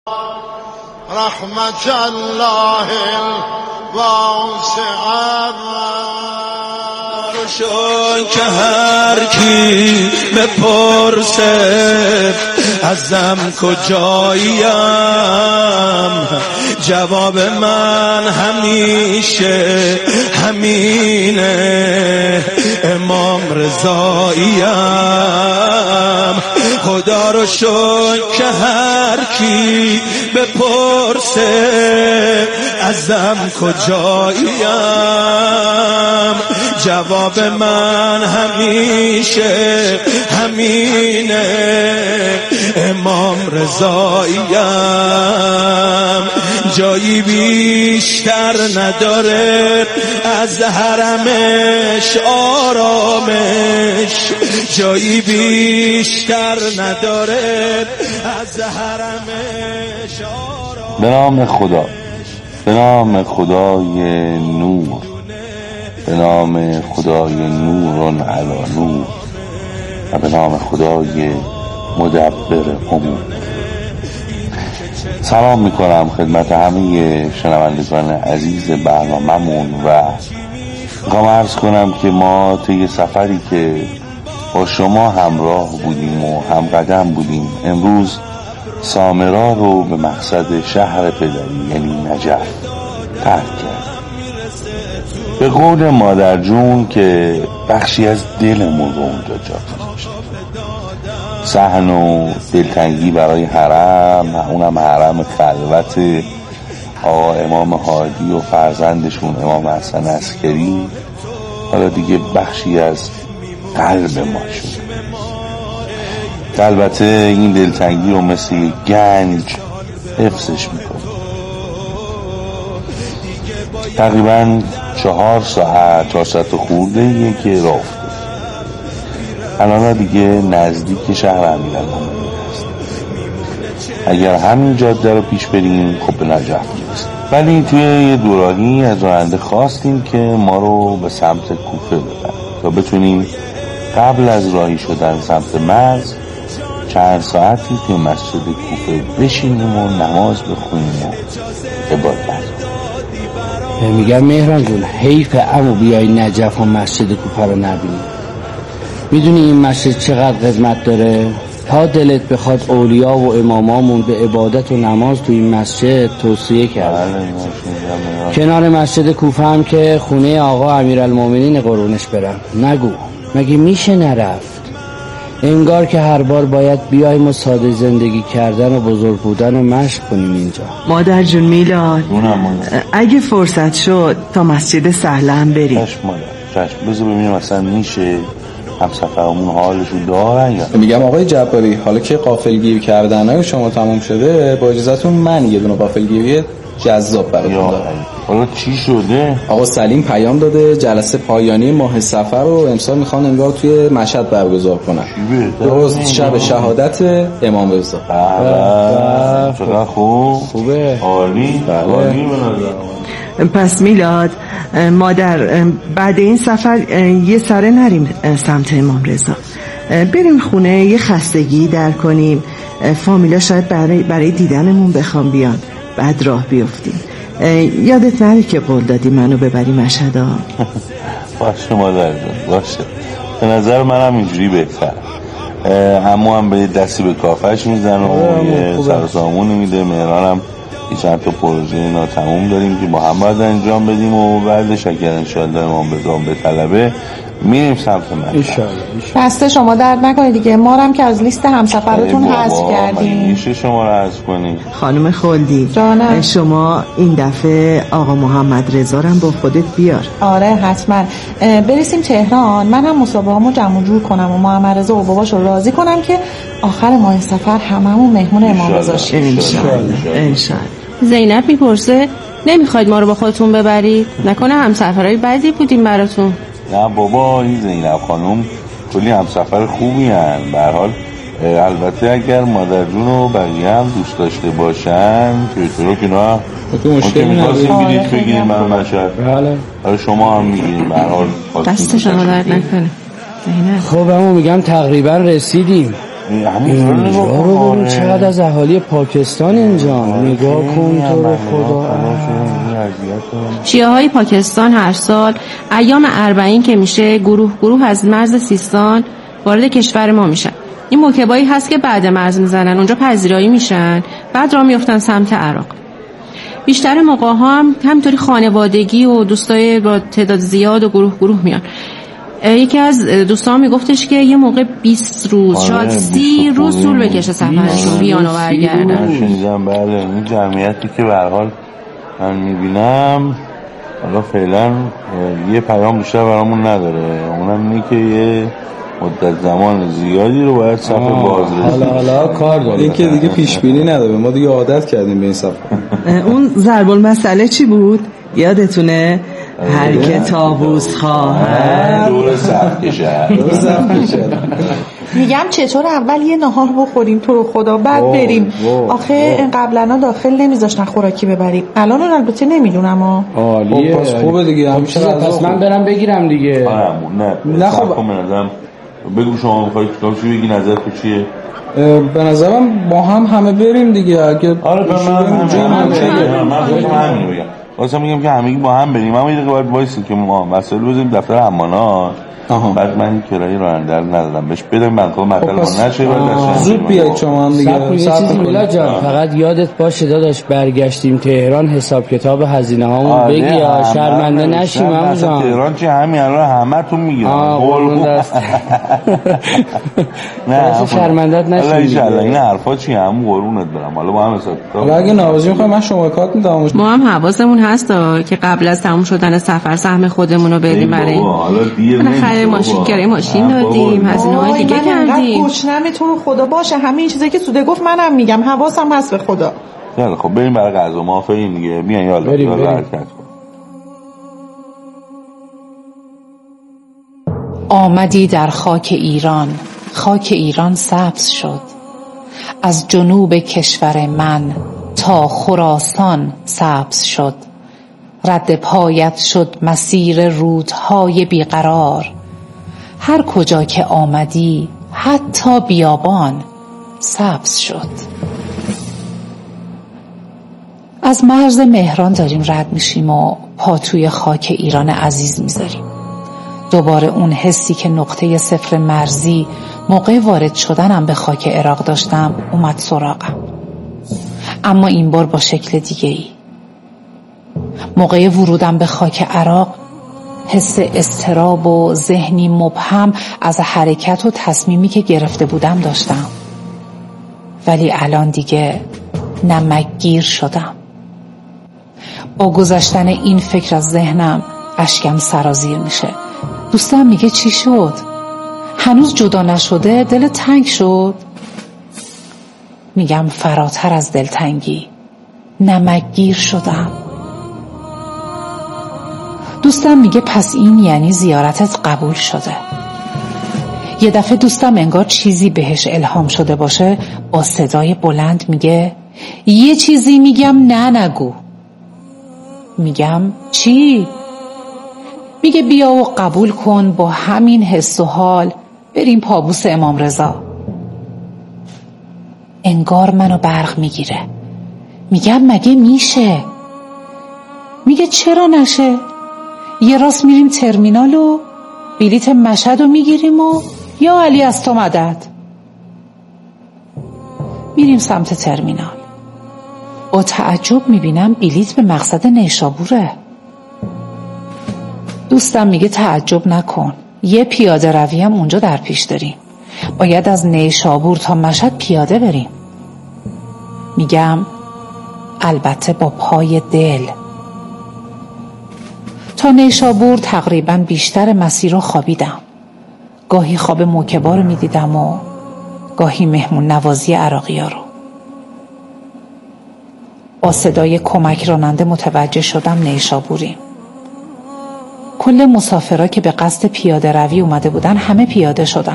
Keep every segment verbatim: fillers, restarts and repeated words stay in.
رحمت الله الواسعه شو که هر کی بپرسه ازم کجاییم، جواب من همیشه همینه، امام رضاییم. خدا رو شکر که هر کی بپرسه ازم کجاییم، جواب من همیشه همینه، امام رضاییم. جایی بیشتر نداره از حرمش آرامش، جایی بیشتر نداره از حرمش آرامش. به نام خدا، به نام خدای نور، به نام خدای نور علی نور، و به نام خدای مدبر امور. سلام میکنم خدمت همه شنوندگان عزیز برنامه‌مون و میخوام عرض کنم که ما طی سفری که با شما همراه بودیم و همقدم بودیم، امروز سامرا رو به مقصد شهر پدری یعنی نجف ترک کرد. به قول مادر جون که بخشی از دلمون رو اونجا جا گذاشت. صحن و دلتنگی برای حرم، اونم حرم خلوت آقا امام هادی و فرزندشون امام حسن عسکری، حالا دیگه بخشی از قلب ما شد. البته این دلتنگی رو مثل گنج حفظش میکنه. تقریبا چهار ساعت چهار ساعت خورده یه که راه افتاد. الان دیگه نزدیک شهر امیرالمومنین هست. اگر همین جاده رو پیش بریم خب به نجف میرسیم. ولی توی یه دوراهی از راننده خواستیم که ما رو به سمت کوفه ببره تا بتونیم قبل از راهی شدن سمت مرز چند ساعتی توی مسجد کوفه بشینیم و نماز بخونیم و عبادت. میگم مهران جون حیف عمو بیای نجف و مسجد کوفه رو نبینی. میدونی این مسجد چقدر قدمت داره؟ تا دلت بخواد اولیا و امامامون به عبادت و نماز توی این مسجد توصیه کرد. کنار مسجد کوفه هم که خونه آقا امیرالمومنین قربونش برم. نگو مگه میشه نرفت؟ انگار که هر بار باید بیایم و ساده زندگی کردن و بزرگ بودن و مشق کنیم اینجا. مادر جون میلاد، اگه فرصت شد تا مسجد سهله هم بریم. چشم مادر، چشم. بذار ببینیم اصلا میشه همسفرمون حالشو دارن یا. میگم آقای جباری، حالا که غافلگیر کردنای شما تموم شده، با اجازهتون من یه دونه غافلگیری جذاب براتون دارم. حالا چی شده؟ آقا سلیم پیام داده جلسه پایانی ماه صفر رو امسال میخوان انگار توی مشهد برگزار کنن. درست شب شهادت امام رضا. بله چقدر خوب. خوبه. عالی. عالی به نظر. پس میلاد مادر بعد این سفر یه سره نریم سمت امام رضا، بریم خونه یه خستگی در کنیم، فامیلا شاید برای, برای دیدنمون بخوام بیان، بعد راه بیفتیم. یادت نره که قول دادی منو ببری مشهد ها. باشه مادر جان باشه، به نظر منم اینجوری بهتر. همو هم به دستی به کافش میزن و یه سر و سامونی میده. مهرانم یه چند تا پروژه ناتموم داریم که با هم باید انجام بدیم و بعدش اگر انشاءالله امام بزام به طلبه میریم سمت من. انشاءالله. دست شما درد نکنه دیگه، ما هم که از لیست همسفراتون حذف کردیم. میشه شما رو حذف کنید؟ خانم خلدی جانم. شما این دفعه آقا محمد رضا رو با خودت بیار. آره حتما. برسیم تهران من هم مسابقه‌مو جمع جور کنم و محمد رضا و باباشو راضی کنم که آخر ماه سفر هممون مهمون امام رضا شیم. انشاءالله انشاءالله. زینب میپرسه نمیخواید ما رو با خودتون ببرید؟ نکنه همسفرهای بعدی بودیم براتون؟ نه بابا، این زینب خانم کلی همسفر خوبی هن. به هر حال البته اگر مادر جون و بقیه هم دوست داشته باشن که چرا که نه مشکلی نداره. میدید بگیریم من مشهد. بله. حالا شما هم میگیریم به هر حال. دست شما درد نکنه. خب همون میگم تقریبا رسیدیم. اینجا رو ببین چقدر از اهالی پاکستان اینجا، نگاه کن تو رو خدا. شیعه های پاکستان هر سال ایام اربعین که میشه گروه گروه از مرز سیستان وارد کشور ما میشن. این موکبایی هست که بعد مرز میزنن اونجا پذیرایی میشن، بعد راه میافتن سمت عراق. بیشتر موقع هم همینطوری خانوادگی و دوستای با تعداد زیاد و گروه گروه میان. یکی از دوستان میگفتش که یه موقع بیست روز شاید سی روز طول بکشه سفرشون بیان و برگردن. شنیدم بله. این جمعیتی که به هر حال من میبینم حالا فعلا یه پیام بیشتر برامون نداره، اونم اینه که یه مدت زمان زیادی رو باید صفحه باز حالا حالا کار داره، این که دیگه پیش بینی نداره، ما دیگه عادت کردیم به این صفحه. اون ضرب المثل چی بود یادتونه؟ هر که طاووس خواهد دور صف کشد. دور صف کشد. میگم چطور اول یه نهار بخوریم تو رو خدا بعد واه، بریم. واه، آخه قبلا داخل نمیذاشتن خوراکی ببریم، الان البته نمیدونم ها. عالیه. پس خوبه دیگه همیشه. پس من برم بگیرم دیگه. نه نه خب بگو شما میخوای کتاب چی بگی، نظر تو چیه؟ به نظرم با هم همه بریم دیگه. اگه آره به من هم همین بگم. واسه میگم که همگی با هم بریم. اما یه دقیقه باید وایسیم که ما مسئله بزنیم دفتر امانات. بعد من کرایه راننده رو ندادم بهش بدم، من خود مطلب ما نشه بعد زود بیاید شما هم دیگه. صبر یه چیزی میلا جان، فقط یادت باشه داداش برگشتیم تهران حساب کتاب هزینه هامون بگی یا شرمنده نشیم. همون جان تهران چه همین الان همتون میگیرن قول دست. نه شرمندت نشیم ان شاء الله. این حرفا چی هم قربونت برم. حالا با هم حساب کتاب اگه ناراضی میخوای من شما کارت میدم. ما هم حواسمون هست که قبل از تموم شدن سفر سهم خودمون رو بدیم برای حالا دیر نمیشه. ماشین کرایه ماشین دادیم، هزینه های دیگه کردیم. گوشنمه تو رو خدا باشه. همه این چیزایی که سوده گفت منم میگم، حواسم هست به خدا. خیلی خب بریم برای غذا. موافقین دیگه؟ بیاین یالا یالا حرکت کن. آمدی در خاک ایران، خاک ایران سبز شد. از جنوب کشور من تا خراسان سبز شد. رد پایت شد مسیر رودهای بیقرار. هر کجا که آمدی حتی بیابان سبز شد. از مرز مهران داریم رد میشیم و پا توی خاک ایران عزیز میذاریم. دوباره اون حسی که نقطه صفر مرزی موقع وارد شدنم به خاک عراق داشتم اومد سراغم، اما این بار با شکل دیگه ای. موقع ورودم به خاک عراق حس اضطراب و ذهنی مبهم از حرکت و تصمیمی که گرفته بودم داشتم، ولی الان دیگه نمکگیر شدم. با گذشتن این فکر از ذهنم اشکم سرازیر میشه. دوستم میگه چی شد؟ هنوز جدا نشده؟ دل تنگ شد؟ میگم فراتر از دلتنگی، نمکگیر شدم. دوستم میگه پس این یعنی زیارتت قبول شده. یه دفعه دوستم انگار چیزی بهش الهام شده باشه با صدای بلند میگه یه چیزی میگم نه نگو. میگم چی؟ میگه بیا و قبول کن با همین حس و حال بریم پابوس امام رضا. انگار منو برق میگیره. میگم مگه میشه؟ میگه چرا نشه؟ یه راست میریم ترمینال و بلیت مشهد رو میگیریم و یا علی از تو مدد. میریم سمت ترمینال. با تعجب میبینم بلیت به مقصد نیشابوره. دوستم میگه تعجب نکن، یه پیاده روی هم اونجا در پیش داریم، باید از نیشابور تا مشهد پیاده بریم. میگم البته با پای دل. تا نیشابور تقریبا بیشتر مسیر رو خوابیدم. گاهی خواب موکبا رو میدیدم و گاهی مهمون نوازی عراقی ها رو. با صدای کمک راننده متوجه شدم نیشابوریم. کل مسافرها که به قصد پیاده روی اومده بودن همه پیاده شدن.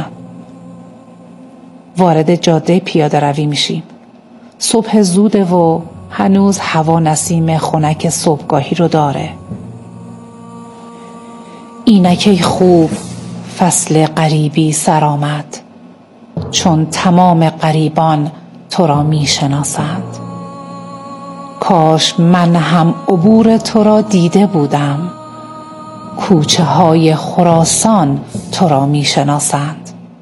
وارد جاده پیاده روی میشیم. صبح زوده و هنوز هوا نسیم خنک صبحگاهی رو داره. اینکه خوب فصل غریبی سر آمد، چون تمام غریبان تو را می شناسند. کاش من هم عبور تو را دیده بودم، کوچه های خراسان تو را می شناسند.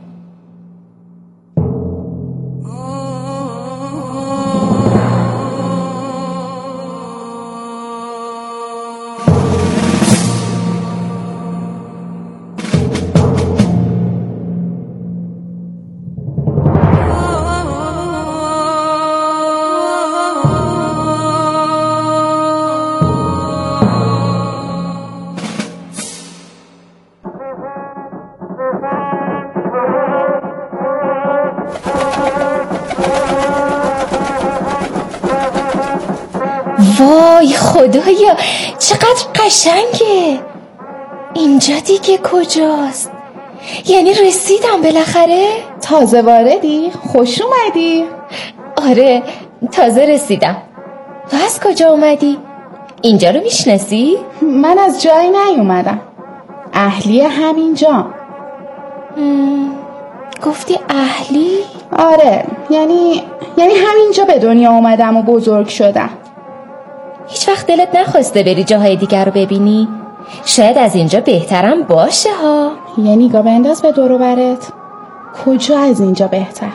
وای خدایا چقدر قشنگه. اینجا دیگه کجاست؟ یعنی رسیدم بالاخره؟ تازه واردی؟ خوش اومدی؟ آره تازه رسیدم. تو از کجا اومدی؟ اینجا رو میشناسی؟ من از جایی نیومدم، اهلی همینجا. گفتی اهلی؟ آره یعنی یعنی همینجا به دنیا اومدم و بزرگ شدم. هیچ وقت دلت نخواسته بری جاهای دیگر رو ببینی؟ شاید از اینجا بهترم باشه ها. یه نگاه بنداز به دور و برت، کجا از اینجا بهتر؟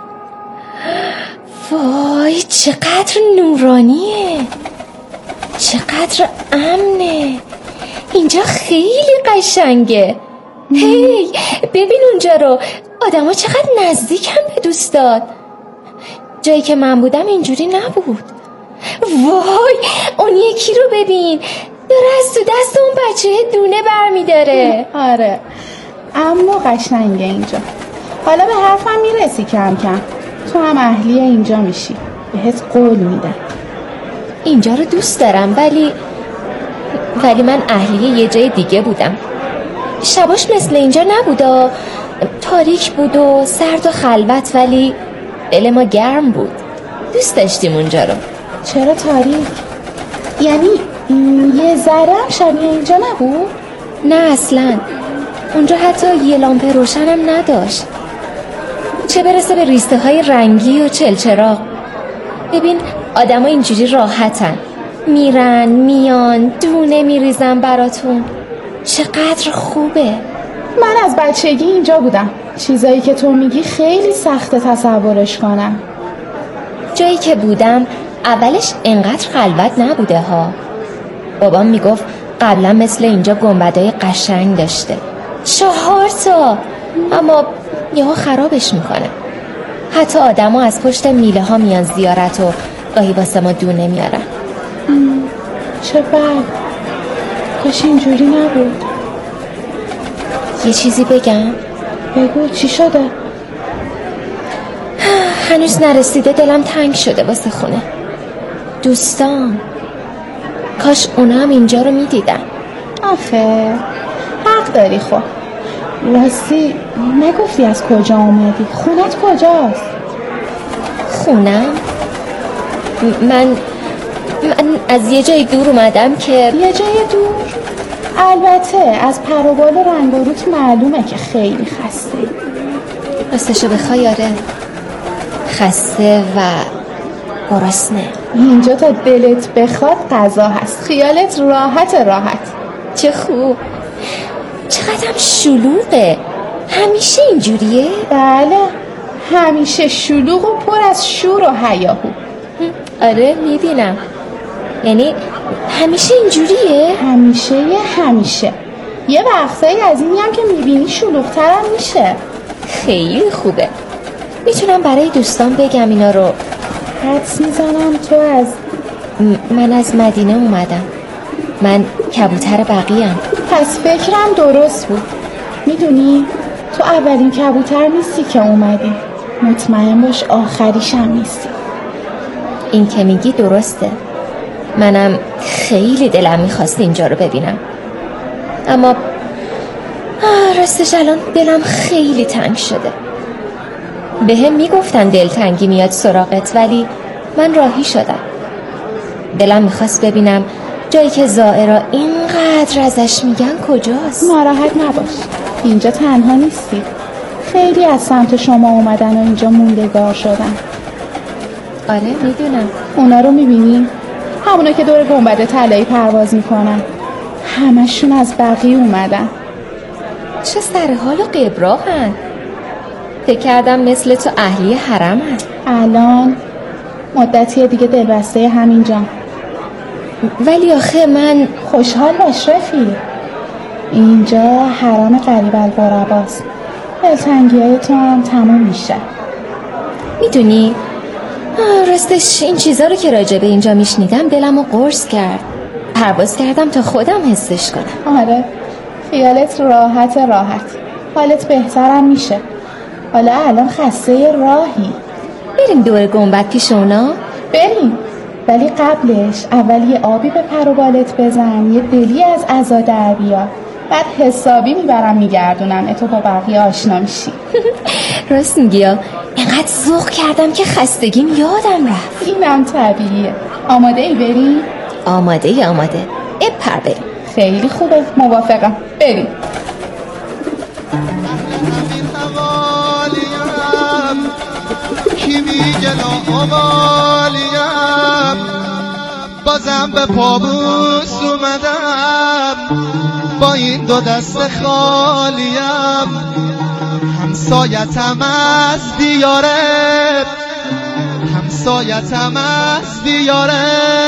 وای چقدر نورانیه، چقدر امنه. اینجا خیلی قشنگه. هی ببین اونجا رو، آدم ها چقدر نزدیکم به دوستات. جایی که من بودم اینجوری نبود. وای اون یکی رو ببین، داره از تو دست اون بچه دونه برمی داره. آره اما قشنگه اینجا. حالا به حرفم میرسی کم کم. تو هم اهلی اینجا میشی، بهت قول میدم. اینجا رو دوست دارم ولی ولی من اهلی یه جای دیگه بودم. شباش مثل اینجا نبودا، تاریک بود و سرد و خلوت، ولی دل ما گرم بود، دوست داشتیم اونجا رو. چرا تاریک؟ یعنی یه ذره هم شبیه اینجا نبود؟ نه اصلا، اونجا حتی یه لامپ روشنم نداشت، چه برسه به ریسته های رنگی و چلچراغ. ببین آدم ها اینجوری راحتن، میرن میان، دونه میریزن براتون. چقدر خوبه. من از بچگی اینجا بودم. چیزایی که تو میگی خیلی سخته تصورش کنم. جایی که بودم اولش انقدر خلوت نبوده ها. بابام میگفت قبلا مثل اینجا گنبدای قشنگ داشته، چهار تا، اما یهو خرابش میکنه. حتی آدم ها از پشت میله ها میان زیارت و گاهی واسه ما دونه میارن. چه بد، کاش اینجوری نبود. یه چیزی بگم؟ بگو چی شده؟ هنوز نرسیده، دلم تنگ شده واسه خونه. دوستان کاش اونا هم اینجا رو میدیدن. آخه حق داری. خب راستی نگفتی از کجا اومدی؟ خونت کجاست؟ خونم؟ من من از یه جای دور اومدم. که یه جای دور؟ البته از پر و بال و رنگ و روت معلومه که خیلی خسته. راستشو بخوای آره، خسته و گرسنه. اینجا تا دلت بخواد غذا هست، خیالت راحت راحت. چه خوب. چقدر شلوغه. همیشه اینجوریه؟ بله همیشه شلوغ و پر از شور و هیاهو. آره میبینم. یعنی همیشه اینجوریه؟ همیشه یه همیشه. یه وقتایی از اینی هم که میبینی شلوغ‌تر هم میشه. خیلی خوبه. میتونم برای دوستان بگم اینا رو؟ حدس میزنم تو از م- من از مدینه اومدم. من کبوتر بقیم. پس فکرم درست بود. میدونی تو اولین کبوتر نیستی که اومدی، مطمئن باش آخریش هم نیستی. این که میگی درسته. منم خیلی دلم میخواست اینجا رو ببینم، اما راستش الان دلم خیلی تنگ شده. به هم میگفتن دلتنگی میاد سراغت، ولی من راهی شدم. دلم میخواست ببینم جایی که زائرا اینقدر ازش میگن کجاست. ناراحت نباش، اینجا تنها نیستی. خیلی از سمت شما اومدن و اینجا موندگار شدن. آره میدونم. اونا رو میبینی؟ همونا که دور گنبد طلایی پرواز میکنن، همشون از بقیه اومدن. چه سر حال و قبراهن. فکر کردم مثل تو اهلی حرم هست. الان مدتی دیگه دلبسته همینجا. ولی آخه من خوشحال باش رفیق، اینجا حرم قریب الغرباست. دلتنگی های تو هم تموم میشه. میدونی راستش این چیزا رو که راجع به اینجا میشنیدم دلم رو قرص کرد. پرواز کردم تا خودم حسش کنم. آره خیالت راحت راحت حالت بهترم میشه. حالا الان خسته راهی. بریم دور گنبد پیش اونا؟ بریم، ولی قبلش اول یه آبی به پر و بالت بزن، یه دلی از عزا در بیار، بعد حسابی میبرم میگردونم تو با بقیه آشنا میشی. راست میگی، اینقدر ذوق کردم که خستگیم یادم رفت. اینم طبیعیه. آماده ای بریم؟ آماده ای آماده. بپر بریم. خیلی خوبه، موافقم، بریم. کی میگه ناامالیم، بازم به پابوس اومدم، با این دو دست خالیم، همسایتم از دیاره، همسایتم از دیاره،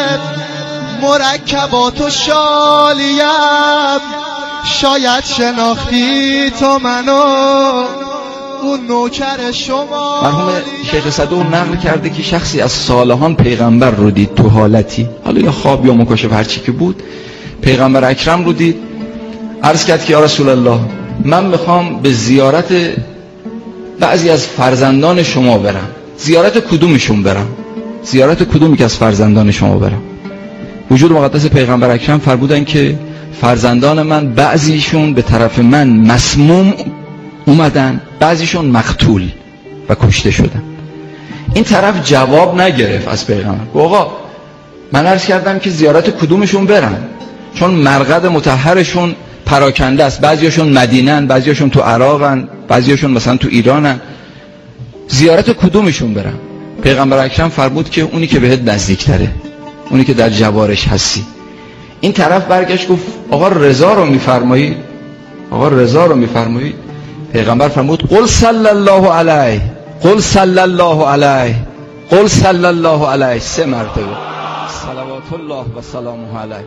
مرکبات و شالیم، شاید شناختی تو منو، اون نوکر شما. مرحوم شیخ صدوق نقل کرده که شخصی از صالحان پیغمبر رو دید تو حالتی، حالا یا خواب یا مکاشفه هرچی که بود، پیغمبر اکرم رو دید، عرض کرد که یا رسول الله من میخوام به زیارت بعضی از فرزندان شما برم. زیارت کدومشون برم؟ زیارت کدومی که از فرزندان شما برم؟ وجود مقدس پیغمبر اکرم فرمودن که فرزندان من بعضیشون به طرف من مسموم اومدن، بعضیشون مقتول و کشته شدن. این طرف جواب نگرفت از پیغمبر. آقا من عرض کردم که زیارت کدومشون برم، چون مرقد مطهرشون پراکنده است، بعضیشون مدینه‌ن، بعضیشون تو عراقن، بعضیشون مثلا تو ایرانن، زیارت کدومشون برم؟ پیغمبر اکرم فرمود که اونی که بهت نزدیکتره، اونی که در جوارش هستی. این طرف برگشت گفت آقا رضا رو میفرمایید؟ آقا رضا رو میفرمایید؟ پیغمبر فرمود قل صلی الله علیه، قل صلی الله علیه، قل صلی الله علیه، سه مرتبه صلوات الله و سلامه علیه.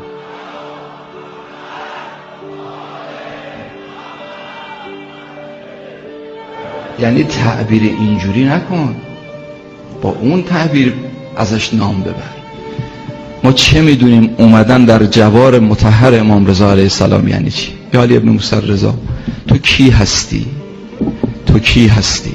یعنی تعبیر اینجوری نکن، با اون تعبیر ازش نام ببر. ما چه میدونیم اومدن در جوار مطهر امام رضا علیه السلام یعنی چی؟ یا علی ابن موسی رضا تو کی هستی؟ تو کی هستی؟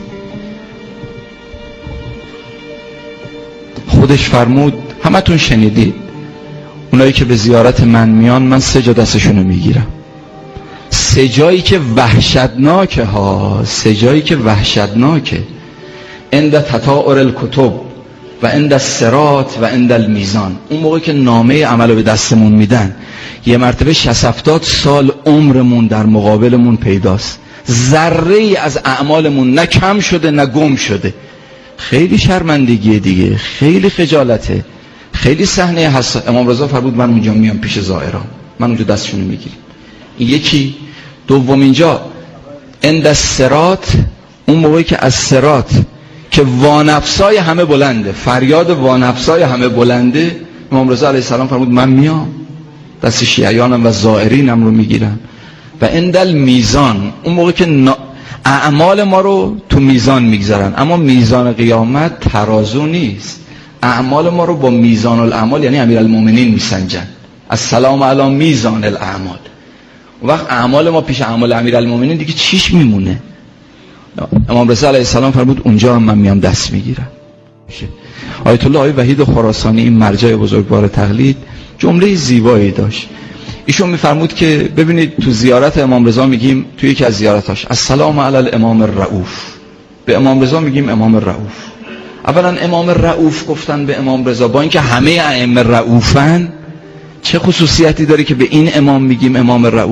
خودش فرمود، همتون شنیدید، اونایی که به زیارت من میان من سه جا دستشونو میگیرم. سه جایی که وحشتناکه ها، سه جایی که وحشتناکه، عند تطاور الکتب و عند الصراط و عند المیزان. اون موقع که نامه عملو به دستمون میدن، یه مرتبه شصت هفتاد سال عمرمون در مقابلمون پیداست، ذره ای از اعمالمون نه کم شده نه گم شده. خیلی شرمندگیه دیگه، خیلی خجالته، خیلی صحنه حساس. امام رضا فرمود من اونجا میام پیش زائران، من اونجا دستشونو میگیرم. این یکی. دوم اینجا عند الصراط، اون موقعی که از صراط که وانفسای همه بلنده، فریاد وانفسای همه بلنده، امام رضا علیه السلام فرمود من میام دست شیعیانم و زائرینم رو میگیرم. و عند المیزان، اون موقع که اعمال ما رو تو میزان میگذارن، اما میزان قیامت ترازو نیست، اعمال ما رو با میزان الاعمال یعنی امیرالمومنین میسنجن. السلام علی میزان الاعمال. وقت اعمال ما پیش اعمال امیرالمومنین دیگه چیش میمونه؟ امام رضا علیه السلام فرمود اونجا هم من میام دست میگیرم. آیت الله آقای وحید خراسانی، این مرجع بزرگوار تقلید، جمله زیبایی داشت. ایشون میفرمود که ببینید تو زیارت امام رضا میگیم، تو یکی از زیارتاش السلام علی الامام الرؤوف، به امام رضا میگیم امام الرؤوف. اولا امام الرؤوف گفتن به امام رضا، با اینکه همه ائمه رؤوفن، چه خصوصیتی داره که به این امام میگیم امام الرؤوف؟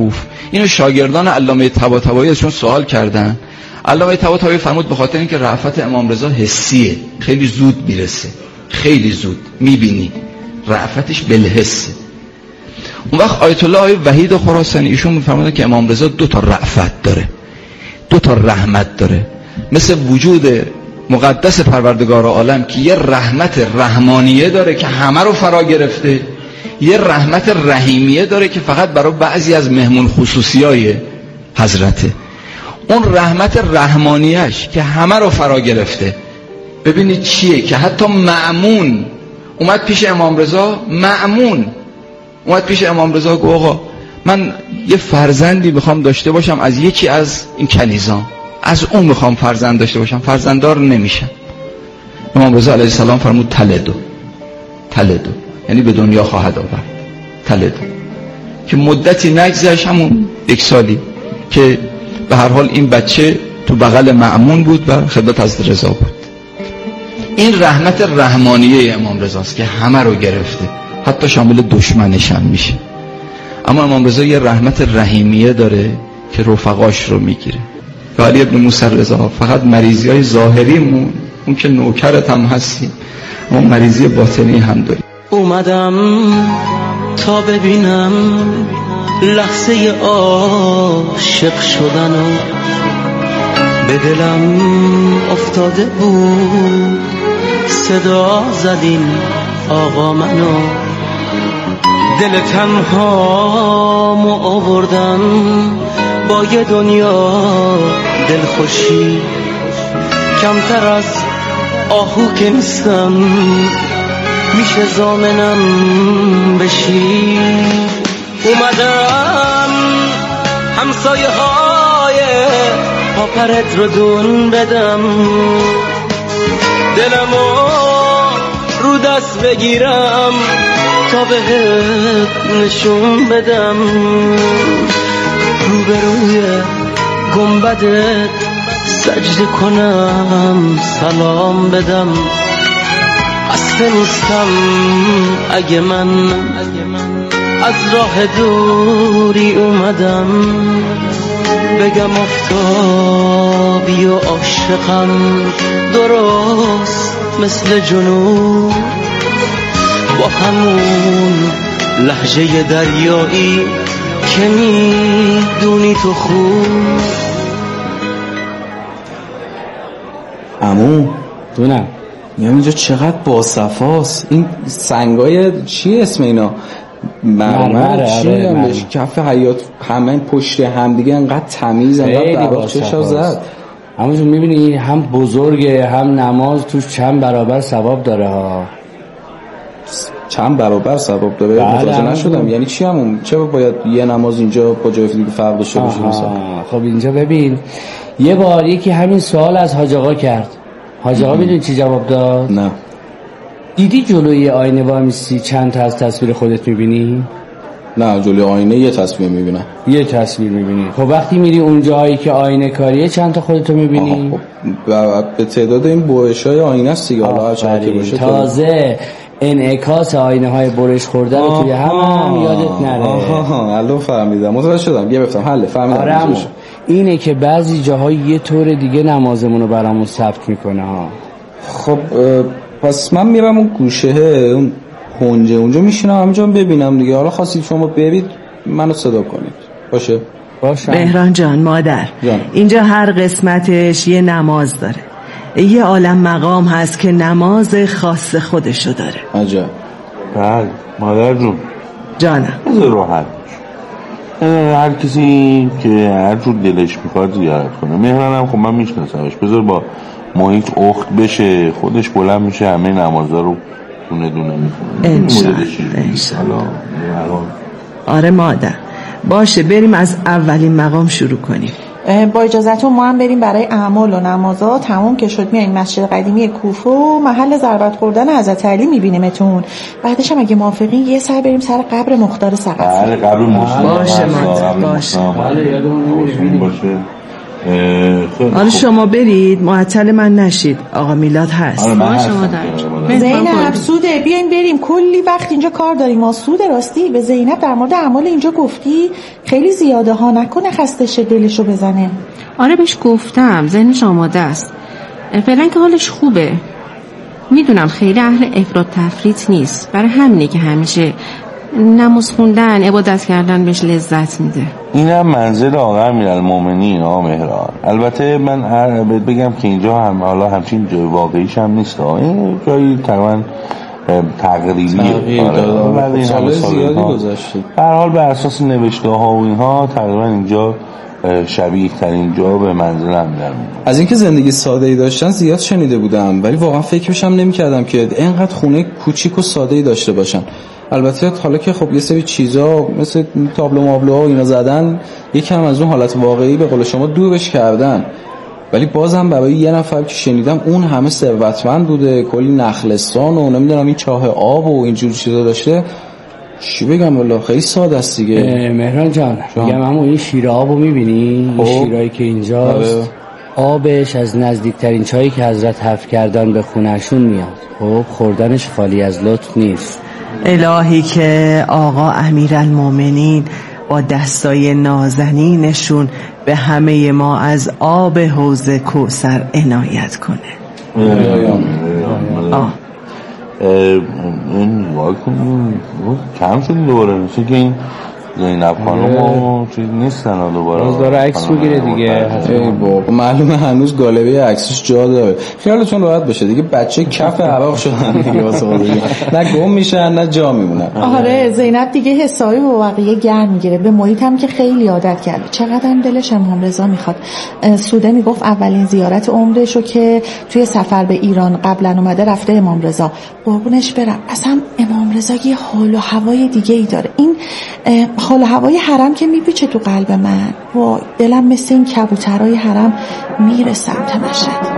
اینو شاگردان علامه طباطبایی ازشون سوال کردن. علامه طباطبایی فرمود به خاطر اینکه رأفت امام رضا حسیه، خیلی زود میرسه، خیلی زود میبینی، رأفتش بالحسه. اون وقت آیت الله آقای وحید خراسانی ایشون میفرمودن که امام رضا دو تا رأفت داره، دو تا رحمت داره، مثل وجود مقدس پروردگار عالم که یه رحمت رحمانیه داره که همه رو فرا گرفته، یه رحمت رحیمیه داره که فقط برای بعضی از مهمون خصوصیای حضرته. اون رحمت رحمانیش که همه رو فرا گرفته، ببینید چیه که حتی مأمون اومد پیش امام رضا، مأمون اومد پیش امام رضا گفت آقا من یه فرزندی بخوام داشته باشم از یکی از این کنیزان، از اون میخوام فرزند داشته باشم، فرزنددار نمیشم. امام رضا علیه السلام فرمود تلدو، تلدو یعنی به دنیا خواهد آورد، تلدو، که مدتی نگذشت، همون یک سالی که به هر حال این بچه تو بغل مأمون بود و خدمت حضرت رضا بود. این رحمت رحمانیه امام رضاست که همه رو گرفته، حتی شامل دشمنش هم میشه. اما امام رضا یه رحمت رحیمیه داره که رفقاش رو میگیره. علی ابن موسی رضا فقط مریضی های ظاهری مون، اون که نوکرت هم هستی، اما مریضی باطنی هم داری. اومدم تا ببینم لحظه عاشق شدن و به دلم افتاده بود صدا زدین آقا منو، دل تنهامو آوردم با یه دنیا دلخوشی، کمتر از آهو که نیستم میشه زامنم بشی. اومدم همسایه های پاپرت رو دون بدم، دلمو رو دست بگیرم تا بهت نشون بدم، روبروی گنبدت سجده کنم سلام بدم. قصد نیستم اگه من از راه دوری اومدم بگم افتابی و عاشقم درست مثل جنوب، با همون لهجه دریایی که میدونی تو خوب. عمو دونم میام اینجا چقدر باصفاست، این سنگای چی اسم اینا؟ مرمر چی میگم بهش؟ کف حیات همه پشت هم دیگه انقدر تمیز، انقدر برای چشم زد. همونجور میبینی هم بزرگه هم نماز توش چند برابر ثواب داره ها. چند برابر ثواب داره؟ متوجه نشدم یعنی چی همون؟ چرا باید یه نماز اینجا با جای دیگه فرق داشته باشه مثلا؟ خب اینجا ببین، یه بار یکی همین سوال از حاج آقا کرد. حاج آقا میدونی چی جواب داد؟ نه. دیدی جلوی آینه وامیستی چند تا از تصویر خودت میبینی؟ نه، جلوی آینه یه تصویر میبینم. یه تصویر میبینی. خب وقتی میری اون جایی که آینه کاریه چند تا خودتو میبینی؟ خب به تعداد این برش‌های آینه است دیگه، حالا هر چقدر که باشه. تازه انعکاس آینه های برش خورده رو توی هم, هم یادت نره. آها الان فهمیدم، متوجه شدم. یه بفتم حله فهمیدم. آره اینه که بعضی جاهای یه طور دیگه نمازمون رو برامون ثبت میکنه ها. خب پس من میرم اون گوشه اون هنجه اونجا میشینم همینجا ببینم دیگه. حالا خواستید شما برید منو صدا کنید. باشه؟ باشه. مهران جان مادر جان. اینجا هر قسمتش یه نماز داره، یه عالم مقام هست که نماز خاص خودشو داره. عجب. بله مادر جون جانم بذار راحت هر کسی که هر جور دلش میخواد زیارت کنه. مهرانم خب من میشناسمش، بذار با محیط اخت بشه، خودش بلند میشه همه نمازا رو دونه دونه میخونه. انشالله. آره مادر باشه، بریم از اولین مقام شروع کنیم. با اجازهتون ما هم بریم برای اعمال و نمازا. تموم که شد میایم مسجد قدیمی کوفه و محل ضربت خوردن حضرت علی میبینیمتون. بعدش هم اگه موافقین یه سر بریم سر قبر مختار ثقفی. بله قبر مختار باشه مادر باشه. بله یادمون باشه. آره شما برید، معطل من نشید. آقا میلاد هست. آره من شما در زینب سوده بیاین بریم، کلی وقت اینجا کار داریم. ما سوده راستی به زینب در مورد اعمال اینجا گفتی؟ خیلی زیاده ها، نکنه خسته شه دلشو بزنه. آره بهش گفتم، ذهنش آماده است. فعلا که حالش خوبه. میدونم خیلی اهل افراط تفریط نیست، برای همینه که همیشه نماز خوندن، عبادت کردن بهش لذت میده. اینم منزل آقا امیرالمومنین آقا مهران. البته من بهت بگم که اینجا هم حالا همچین جای واقعیش هم نیست، این جایی تقریبا تقریبیه. آره بعد این همه سال گذشته به هر حال بر اساس نوشته ها و اینها تقریبا اینجا شبیه ترین جا به منزل امیرالمومنین. از اینکه زندگی ساده ای داشتن زیاد شنیده بودم، ولی واقعا فکرش هم نمی‌کردم که اینقدر خونه کوچیک و ساده ای داشته باشن. البته حالا که خب یه سری چیزا مثل تابلو مابلوها و اینا زدن یکم از اون حالت واقعی به قول شما دورش کردن، ولی بازم برای یه نفر که شنیدم اون همه ثروتمند بوده، کلی نخلستان و نمیدونم این چاه آب و اینجور چیزا داشته، چی بگم والله خیلی ساده است دیگه. مهران جان میگم اما این شیر آبو میبینی؟ این شیرایی که اینجاست آبش از نزدیکترین چایی که حضرت حفظ کردن به خونهشون میاد. خب خوردنش خالی از لطف نیست. الهی که آقا امیرالمومنین با دستای نازنینشون به همه ما از آب حوض کوثر عنایت کنه. آه این واکنون کم شدی دوباره، میشه که این زینب خانم چیز نیستن دوباره باز داره عکس میگیره دیگه. ای بابا معلومه هنوز گالری عکسش جا داره. خیالتون راحت باشه دیگه، بچه کف عراق شدن دیگه واسه خودشون، نه گم میشن نه جا میمونن. آره زینب دیگه حسابی با بقیه گرم میگیره، به محیط هم که خیلی عادت کرده. چقدر هم دلش امام رضا میخواد. سوده میگفت اولین زیارت عمرشو که توی سفر به ایران قبلا اومده رفته امام رضا. قربونش برم اصلا امام رضا یه حال و هوای دیگه ای داره. این حال و هوای حرم که میپیچه تو قلب من، وای دلم مثل این کبوترای حرم میره سمت مشهد.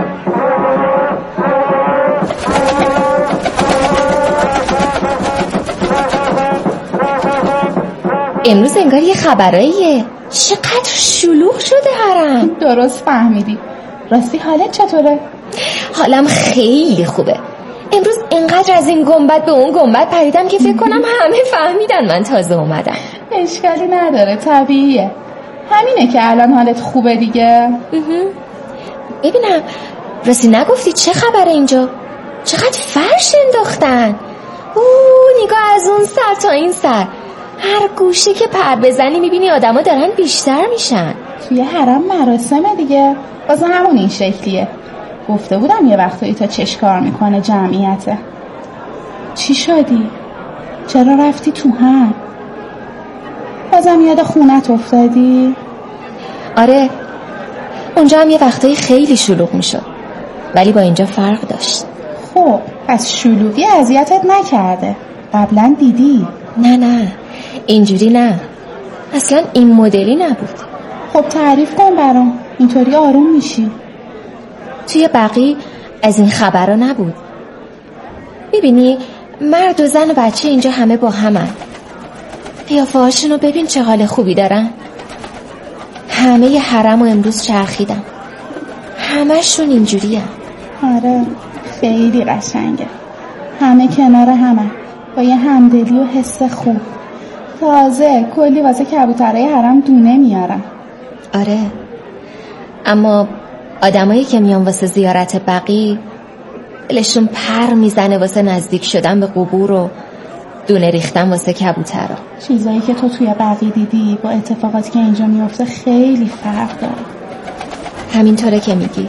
امروز انگار یه خبراییه، چقدر شلوغ شده حرم. درست فهمیدی. راستی حالت چطوره؟ حالم خیلی خوبه. امروز اینقدر از این گنبد به اون گنبد پریدم که فکر کنم همه فهمیدن من تازه اومدم. اشکالی نداره، طبیعیه. همینه که الان حالت خوبه دیگه. ببینم راستی نگفتی چه خبره اینجا؟ چقدر فرش انداختن. اوه نگاه از اون سر تا این سر، هر گوشه که پر بزنی میبینی آدما دارن بیشتر میشن. توی حرم مراسمه دیگه، واسه همون این شکلیه. گفته بودم یه وقتایی تا چش کار میکنه جمعیته. چی شدی؟ چرا رفتی تو هم؟ بازم یاد خونت افتادی؟ آره اونجا هم یه وقتایی خیلی شلوغ میشد، ولی با اینجا فرق داشت. خب پس شلوغی اذیتت نکرده؟ قبلا دیدی؟ نه نه اینجوری نه، اصلا این مدلی نبود. خب تعریف کن برام، اینطوری آروم میشی. توی بقی از این خبرها نبود. ببینی مرد و زن و بچه اینجا همه با همن، قیافه هاشونو ببین چه حال خوبی دارن. همه ی حرم و امروز چرخیدم، همه شون اینجوری هم. آره خیلی قشنگه، همه کنار همه با یه همدلی و حس خوب. تازه کلی واسه کبوترهای حرم دونه میارن. آره اما آدمایی که میان واسه زیارت بقی دلشون پر میزنه واسه نزدیک شدن به قبور و دونه ریختن واسه کبوترها. چیزایی که تو توی بقی دیدی با اتفاقاتی که اینجا میفته خیلی فرق داره. همینطوره که میگی.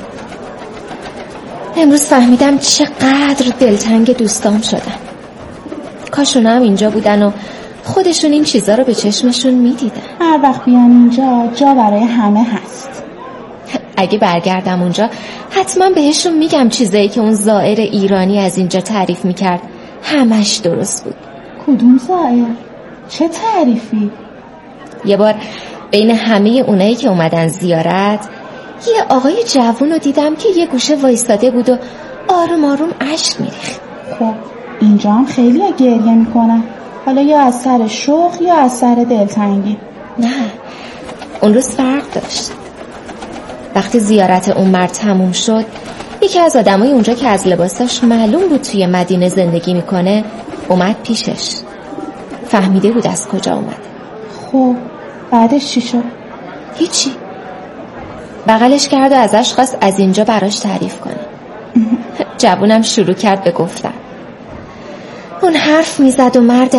امروز فهمیدم چقدر دلتنگ دوستام شدن. کاش اونا هم اینجا بودن و خودشون این چیزا رو به چشمشون میدیدن. هر وقت بیان اینجا جا برای همه هست. اگه برگردم اونجا حتما بهشون میگم چیزایی که اون زائر ایرانی از اینجا تعریف میکرد همش درست بود. کدوم زائر؟ چه تعریفی؟ یه بار بین همه اونایی که اومدن زیارت یه آقای جوون رو دیدم که یه گوشه وایستاده بود و آروم آروم اشک میریخت. خب اینجا هم خیلی گریه میکنن، حالا یا از سر شوق یا از سر دلتنگی. نه اون روز فرق داشت. وقتی زیارت اون مرد تموم شد، یکی از آدمای اونجا که از لباساش معلوم بود توی مدینه زندگی میکنه اومد پیشش. فهمیده بود از کجا اومده. خب بعدش چی شد؟ هیچی. بغلش کرد و ازش خواست از اینجا براش تعریف کنه. جوونم شروع کرد به گفتن. اون حرف میزد و مرد